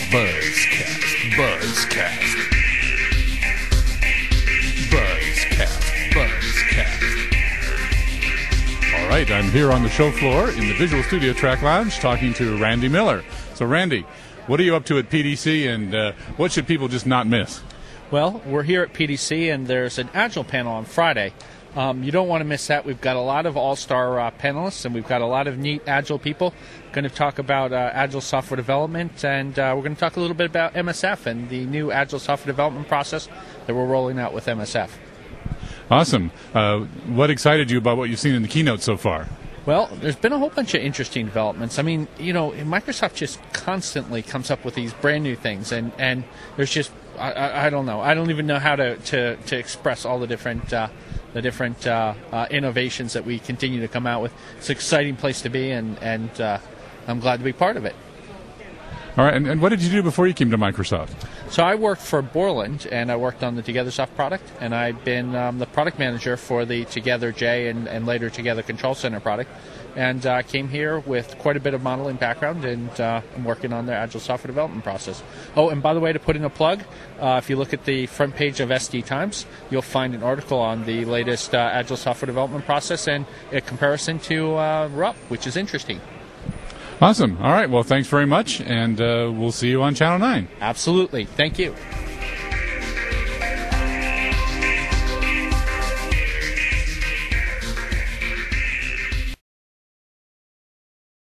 Buzzcast, Buzzcast, Buzzcast, Buzzcast. All right, I'm here on the show floor in the Visual Studio Track Lounge talking to Randy Miller. So, Randy, what are you up to at PDC, and what should people just not miss? Well, we're here at PDC, and there's an Agile panel on Friday. You don't want to miss that. We've got a lot of all-star panelists, and we've got a lot of neat Agile people going to talk about Agile software development, and we're going to talk a little bit about MSF and the new Agile software development process that we're rolling out with MSF. Awesome. What excited you about what you've seen in the keynote so far? Well, there's been a whole bunch of interesting developments. I mean, you know, Microsoft just constantly comes up with these brand new things, and there's just, I don't know. I don't even know how to express all the different innovations that we continue to come out with. It's an exciting place to be, and I'm glad to be part of it. All right, and what did you do before you came to Microsoft? So I worked for Borland, and I worked on the TogetherSoft product, and I've been the product manager for the Together J and later Together Control Center product. And I came here with quite a bit of modeling background, and I'm working on the Agile software development process. Oh, and by the way, to put in a plug, if you look at the front page of SD Times, you'll find an article on the latest Agile software development process and a comparison to RUP, which is interesting. Awesome. All right. Well, thanks very much, and we'll see you on Channel 9. Absolutely. Thank you.